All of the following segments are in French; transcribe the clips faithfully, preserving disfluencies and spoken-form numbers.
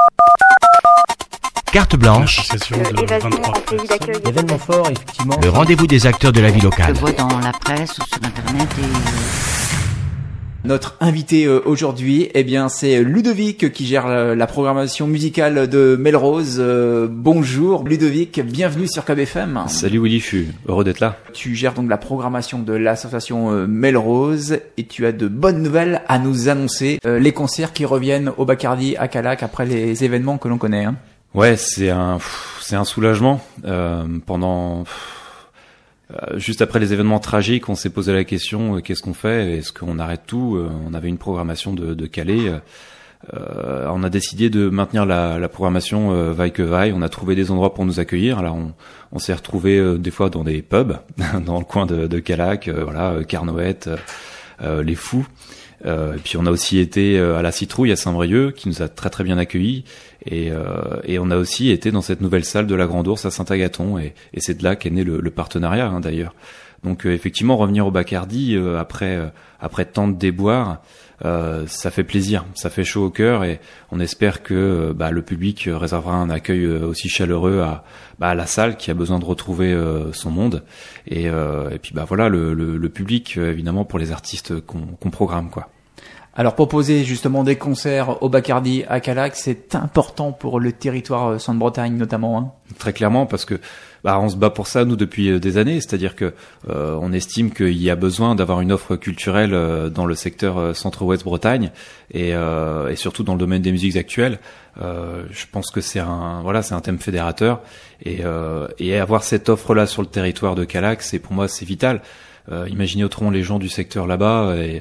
Carte blanche. Événement fort, effectivement. Le rendez-vous des acteurs de la vie locale. Je vois dans la presse ou sur internet et... Notre invité euh, aujourd'hui, eh bien, c'est Ludovic qui gère la, la programmation musicale de Melrose. Euh, bonjour Ludovic, bienvenue sur K B F M. Salut Willy, je suis heureux d'être là. Tu gères donc la programmation de l'association euh, Melrose et tu as de bonnes nouvelles à nous annoncer. Euh, les concerts qui reviennent au Bacardi à Calac après les événements que l'on connaît. Hein. Ouais, c'est un, c'est un soulagement. Euh, pendant... Euh, juste après les événements tragiques, on s'est posé la question euh, qu'est-ce qu'on fait? Est-ce qu'on arrête tout? euh, On avait une programmation de, de Calais. Euh, on a décidé de maintenir la, la programmation euh, vaille que vaille. On a trouvé des endroits pour nous accueillir. Alors on, on s'est retrouvé euh, des fois dans des pubs, dans le coin de, de Calac, euh, voilà, euh, Carnoët, euh, les Fous. Euh, et puis on a aussi été à la Citrouille à Saint-Brieuc qui nous a très très bien accueillis et, euh, et on a aussi été dans cette nouvelle salle de la Grande Ourse à Saint-Agathon et, et c'est de là qu'est né le, le partenariat hein, d'ailleurs. Donc euh, effectivement revenir au Bacardi euh, après euh, après tant de déboires, euh, ça fait plaisir, ça fait chaud au cœur et on espère que euh, bah, le public réservera un accueil euh, aussi chaleureux à, bah, à la salle qui a besoin de retrouver euh, son monde et, euh, et puis bah voilà le, le, le public euh, évidemment pour les artistes qu'on, qu'on programme quoi. Alors proposer justement des concerts au Bacardi à Calac, c'est important pour le territoire Centre-Bretagne notamment. Hein. Très clairement parce que bah, on se bat pour ça nous depuis des années, c'est-à-dire que euh, on estime qu'il y a besoin d'avoir une offre culturelle euh, dans le secteur euh, Centre-Ouest Bretagne et, euh, et surtout dans le domaine des musiques actuelles. Euh, je pense que c'est un voilà c'est un thème fédérateur et, euh, et avoir cette offre-là sur le territoire de Calac, c'est pour moi c'est vital. Euh, imaginez autrement les gens du secteur là-bas et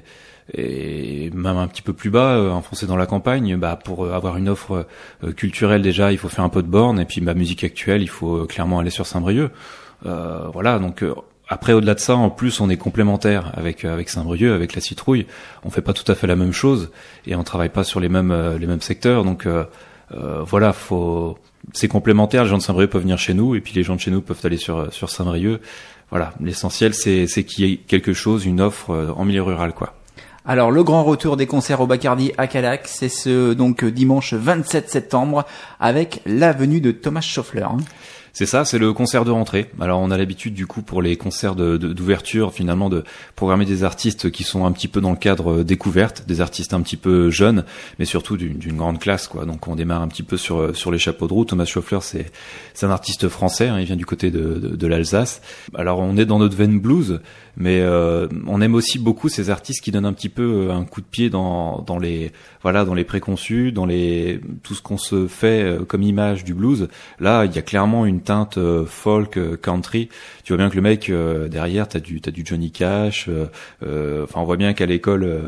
et même un petit peu plus bas, euh, enfoncé dans la campagne, bah pour euh, avoir une offre euh, culturelle déjà, il faut faire un peu de borne et puis ma bah, musique actuelle, il faut euh, clairement aller sur Saint-Brieuc. Euh, voilà, donc euh, après au-delà de ça, en plus on est complémentaire avec euh, avec Saint-Brieuc, avec la Citrouille. On fait pas tout à fait la même chose et on travaille pas sur les mêmes euh, les mêmes secteurs. Donc euh, euh, voilà, faut c'est complémentaire. Les gens de Saint-Brieuc peuvent venir chez nous et puis les gens de chez nous peuvent aller sur sur Saint-Brieuc. Voilà, l'essentiel c'est c'est qu'il y ait quelque chose, une offre euh, en milieu rural quoi. Alors le grand retour des concerts au Bacardi à Calac, c'est ce donc dimanche vingt-sept septembre avec la venue de Thomas Schoeffler. Hein. C'est ça, c'est le concert de rentrée. Alors on a l'habitude du coup pour les concerts de, de, d'ouverture finalement de programmer des artistes qui sont un petit peu dans le cadre découverte, des artistes un petit peu jeunes, mais surtout d'une, d'une grande classe quoi. Donc on démarre un petit peu sur sur les chapeaux de roue. Thomas Schoeffler c'est c'est un artiste français, hein, il vient du côté de, de, de l'Alsace. Alors on est dans notre veine blues, mais euh, on aime aussi beaucoup ces artistes qui donnent un petit peu un coup de pied dans dans les voilà dans les préconçus, dans les tout ce qu'on se fait comme image du blues. Là il y a clairement une teinte euh, folk, euh, country. Tu vois bien que le mec euh, derrière, t'as du t'as du Johnny Cash. Enfin, euh, euh, on voit bien qu'à l'école, euh,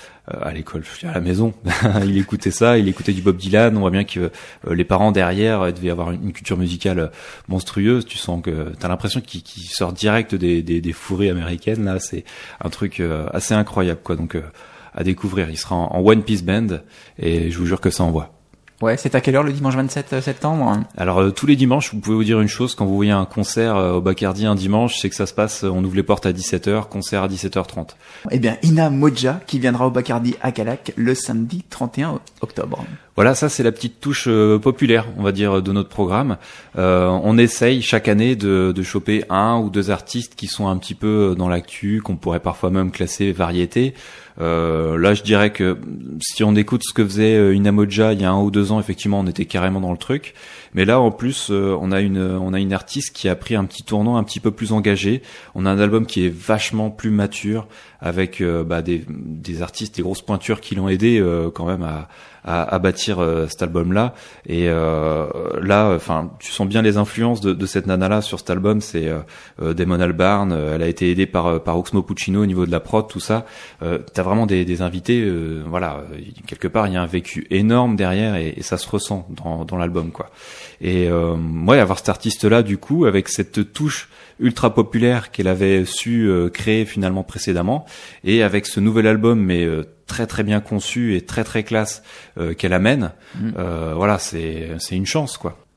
à l'école, à la maison, il écoutait ça, il écoutait du Bob Dylan. On voit bien que euh, les parents derrière euh, devaient avoir une, une culture musicale monstrueuse. Tu sens que t'as l'impression qu'il, qu'il sort direct des des, des fourrées américaines. Là, c'est un truc euh, assez incroyable, quoi. Donc euh, à découvrir. Il sera en, en one piece band et je vous jure que ça envoie. Ouais, c'est à quelle heure le dimanche vingt-sept septembre? Alors euh, tous les dimanches, vous pouvez vous dire une chose, quand vous voyez un concert euh, au Bacardi un dimanche, c'est que ça se passe, on ouvre les portes à dix-sept heures, concert à dix-sept heures trente. Eh bien, Ina Modja qui viendra au Bacardi à Calac le samedi trente et un octobre. Voilà, ça c'est la petite touche euh, populaire, on va dire, de notre programme. Euh, on essaye chaque année de, de choper un ou deux artistes qui sont un petit peu dans l'actu, qu'on pourrait parfois même classer variété. Euh, là, je dirais que si on écoute ce que faisait Ina Modja il y a un ou deux ans, effectivement, on était carrément dans le truc. Mais là, en plus, euh, on a une, on a une artiste qui a pris un petit tournant un petit peu plus engagé. On a un album qui est vachement plus mature, avec euh, bah, des, des artistes, des grosses pointures qui l'ont aidé euh, quand même à, à, à bâtir euh, cet album-là. Et euh, là, enfin, tu sens bien les influences de, de cette nana-là sur cet album. C'est euh, Damon Albarn. Elle a été aidée par par Oxmo Puccino au niveau de la prod, tout ça. Euh, t'as vraiment des, des invités. Euh, voilà, quelque part, il y a un vécu énorme derrière et, et ça se ressent dans, dans l'album, quoi. Et euh, ouais, avoir cet artiste-là, du coup, avec cette touche ultra populaire qu'elle avait su euh, créer finalement précédemment, et avec ce nouvel album, mais euh, très très bien conçu et très très classe euh, qu'elle amène, mmh. euh, voilà, c'est c'est une chance, quoi.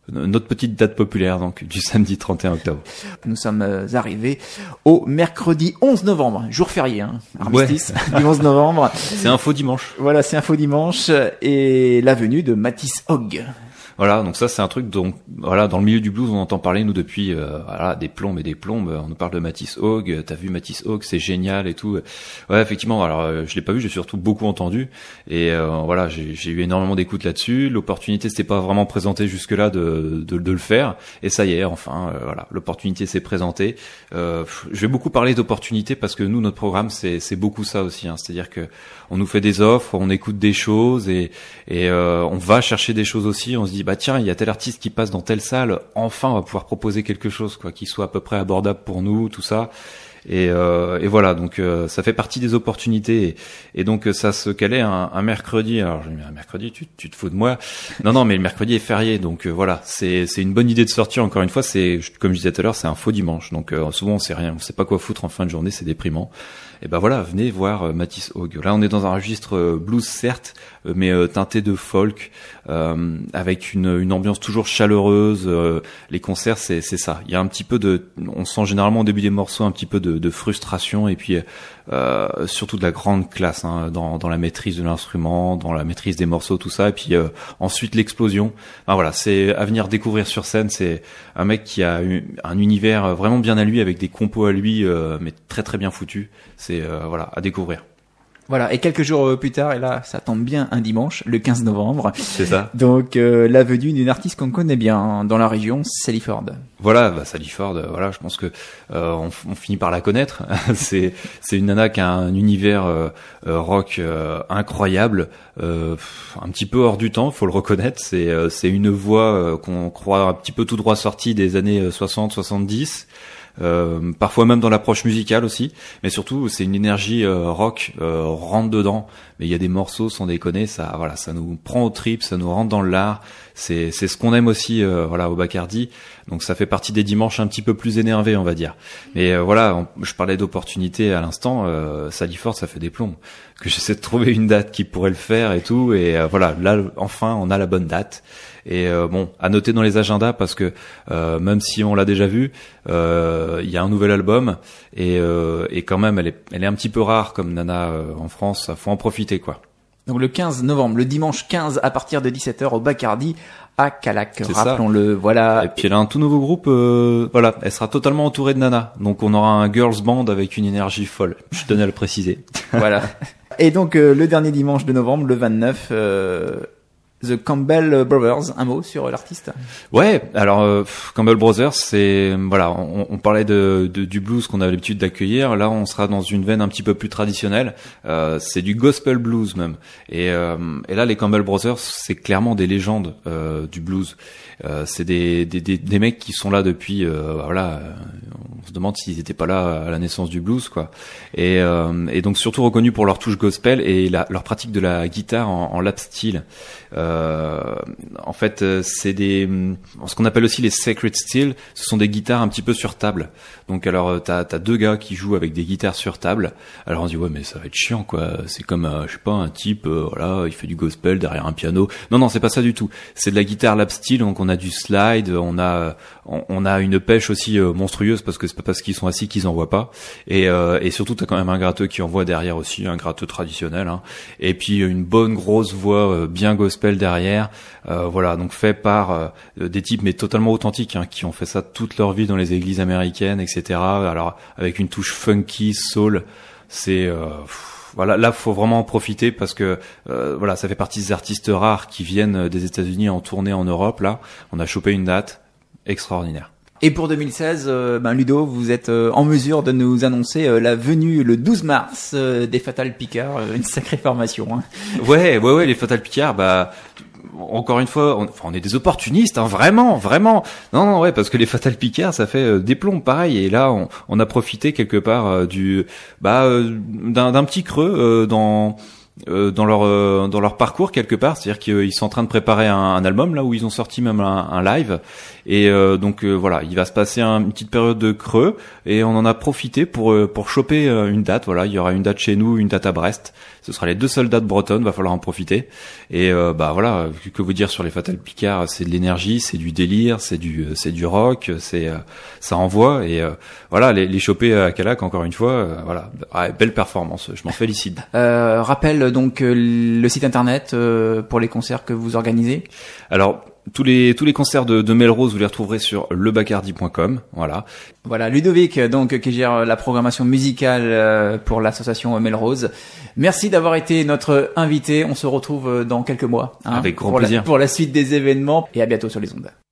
notre petite date populaire donc du samedi trente et un octobre. Nous sommes arrivés au mercredi onze novembre, jour férié, hein, armistice, ouais. Du onze novembre. C'est un faux dimanche. Voilà, c'est un faux dimanche et la venue de Matisse Hogg. Voilà, donc ça c'est un truc dont voilà dans le milieu du blues on entend parler nous depuis euh, voilà des plombes et des plombes. On nous parle de Matisse Hogg, t'as vu Matisse Hogg, c'est génial et tout. Ouais, effectivement. Alors euh, je l'ai pas vu, j'ai surtout beaucoup entendu et euh, voilà j'ai, j'ai eu énormément d'écoute là-dessus. L'opportunité s'était pas vraiment présentée jusque-là de, de de le faire et ça y est enfin euh, voilà l'opportunité s'est présentée. Euh, je vais beaucoup parler d'opportunité parce que nous notre programme c'est c'est beaucoup ça aussi. Hein, c'est-à-dire que on nous fait des offres, on écoute des choses et et euh, on va chercher des choses aussi. On se dit bah tiens, il y a tel artiste qui passe dans telle salle, enfin on va pouvoir proposer quelque chose quoi qui soit à peu près abordable pour nous, tout ça. Et, euh, et voilà, donc euh, ça fait partie des opportunités et, et donc ça se calait un, un mercredi. Alors je me dis un mercredi, tu, tu te fous de moi? Non non, mais le mercredi est férié, donc euh, voilà, c'est c'est une bonne idée de sortir. Encore une fois, c'est comme je disais tout à l'heure, c'est un faux dimanche, donc euh, souvent on sait rien, on sait pas quoi foutre en fin de journée, c'est déprimant. Et ben voilà, venez voir euh, Matisse Hogg. Là, on est dans un registre euh, blues certes, euh, mais euh, teinté de folk, euh, avec une, une ambiance toujours chaleureuse. Euh, les concerts, c'est, c'est ça. Il y a un petit peu de, on sent généralement au début des morceaux un petit peu de, de frustration et puis euh, surtout de la grande classe hein, dans, dans la maîtrise de l'instrument, dans la maîtrise des morceaux, tout ça. Et puis euh, ensuite l'explosion. Enfin, voilà, c'est à venir découvrir sur scène. C'est un mec qui a eu un univers vraiment bien à lui, avec des compos à lui, euh, mais très très bien foutus. C'est euh, voilà à découvrir. Voilà, et quelques jours plus tard, et là ça tombe bien un dimanche, le quinze novembre. C'est ça. Donc euh, la venue d'une artiste qu'on connaît bien dans la région, Sally Ford. Voilà, bah Sally Ford, euh, voilà, je pense que euh, on, on finit par la connaître. c'est c'est une nana qui a un univers euh, euh, rock euh, incroyable, euh, un petit peu hors du temps, faut le reconnaître. C'est euh, c'est une voix euh, qu'on croit un petit peu tout droit sortie des années soixante soixante-dix. Euh, parfois même dans l'approche musicale aussi, mais surtout c'est une énergie euh, rock, euh, rentre dedans. Mais il y a des morceaux, sans déconner, ça, voilà, ça nous prend aux tripes, ça nous rentre dans l'art. C'est, c'est ce qu'on aime aussi, euh, voilà, au Bacardi. Donc ça fait partie des dimanches un petit peu plus énervés, on va dire. Mais euh, voilà, on, je parlais d'opportunités à l'instant. Euh, Sally Ford, ça fait des plombs que j'essaie de trouver une date qui pourrait le faire et tout. Et euh, voilà, là, enfin, on a la bonne date. Et euh, bon, à noter dans les agendas parce que euh, même si on l'a déjà vu, euh, il y a un nouvel album et, euh, et quand même, elle est, elle est un petit peu rare comme nana euh, en France. Ça faut en profiter quoi. Donc le quinze novembre, le dimanche quinze à partir de dix-sept heures au Bacardi à Calac. C'est rappelons-le. Ça. Voilà. Et puis elle a un tout nouveau groupe. Euh, voilà, elle sera totalement entourée de nanas. Donc on aura un girls band avec une énergie folle. Je tenais à le préciser. Voilà. Et donc euh, le dernier dimanche de novembre, le vingt-neuf. Euh... The Campbell Brothers, un mot sur l'artiste? Ouais, alors euh, Campbell Brothers, c'est voilà, on, on parlait de, de du blues qu'on a l'habitude d'accueillir. Là, on sera dans une veine un petit peu plus traditionnelle. Euh, c'est du gospel blues même. Et, euh, et là, les Campbell Brothers, c'est clairement des légendes euh, du blues. Euh, c'est des, des des des mecs qui sont là depuis euh, voilà. On se demande s'ils étaient pas là à la naissance du blues, quoi. Et, euh, et donc surtout reconnus pour leur touche gospel et la, leur pratique de la guitare en, en lap steel. Euh, en fait, c'est des ce qu'on appelle aussi les sacred steel. Ce sont des guitares un petit peu sur table. Donc alors t'as t'as deux gars qui jouent avec des guitares sur table. Alors on se dit ouais mais ça va être chiant quoi. C'est comme euh, je sais pas un type euh, voilà il fait du gospel derrière un piano. Non non c'est pas ça du tout. C'est de la guitare lap steel. Donc on a du slide, on a on, on a une pêche aussi euh, monstrueuse parce que c'est pas parce qu'ils sont assis qu'ils envoient pas. Et euh, et surtout t'as quand même un gratteux qui envoie derrière aussi, un gratteux traditionnel. Hein. Et puis une bonne grosse voix euh, bien gospel derrière. Euh, voilà donc fait par euh, des types mais totalement authentiques hein, qui ont fait ça toute leur vie dans les églises américaines et cetera. Alors avec une touche funky, soul, c'est euh, pff, voilà là faut vraiment en profiter parce que euh, voilà ça fait partie des artistes rares qui viennent des États-Unis en tournée en Europe. Là on a chopé une date extraordinaire. Et pour deux mille seize, euh, ben Ludo, vous êtes euh, en mesure de nous annoncer euh, la venue le douze mars euh, des Fatal Picard, euh, une sacrée formation. Hein. Ouais, ouais, ouais, les Fatal Picard, bah encore une fois, on, enfin, on est des opportunistes, hein, vraiment, vraiment. Non, non, ouais, parce que les Fatal Picard, ça fait euh, des plombs, pareil. Et là, on, on a profité quelque part euh, du, bah, euh, d'un, d'un petit creux euh, dans. euh, dans leur euh, dans leur parcours quelque part, c'est-à-dire qu'ils sont en train de préparer un, un album là où ils ont sorti même un, un live, et euh, donc euh, voilà, il va se passer un, une petite période de creux, et on en a profité pour euh, pour choper euh, une date. Voilà, il y aura une date chez nous, une date à Brest. Ce sera les deux seules dates bretonnes, va falloir en profiter. Et euh, bah voilà, que vous dire sur les Fatal Picard, c'est de l'énergie, c'est du délire, c'est du c'est du rock, c'est euh, ça envoie, et euh, voilà, les, les choper à Calac encore une fois, euh, voilà, ah, belle performance, je m'en félicite. Euh, rappelle donc euh, le site internet euh, pour les concerts que vous organisez. Alors tous les tous les concerts de, de Melrose, vous les retrouverez sur le bacardi point com, voilà. Voilà, Ludovic donc qui gère la programmation musicale euh, pour l'association Melrose. Merci d'avoir été notre invité. On se retrouve dans quelques mois, hein, avec grand pour plaisir la, pour la suite des événements, et à bientôt sur les ondes.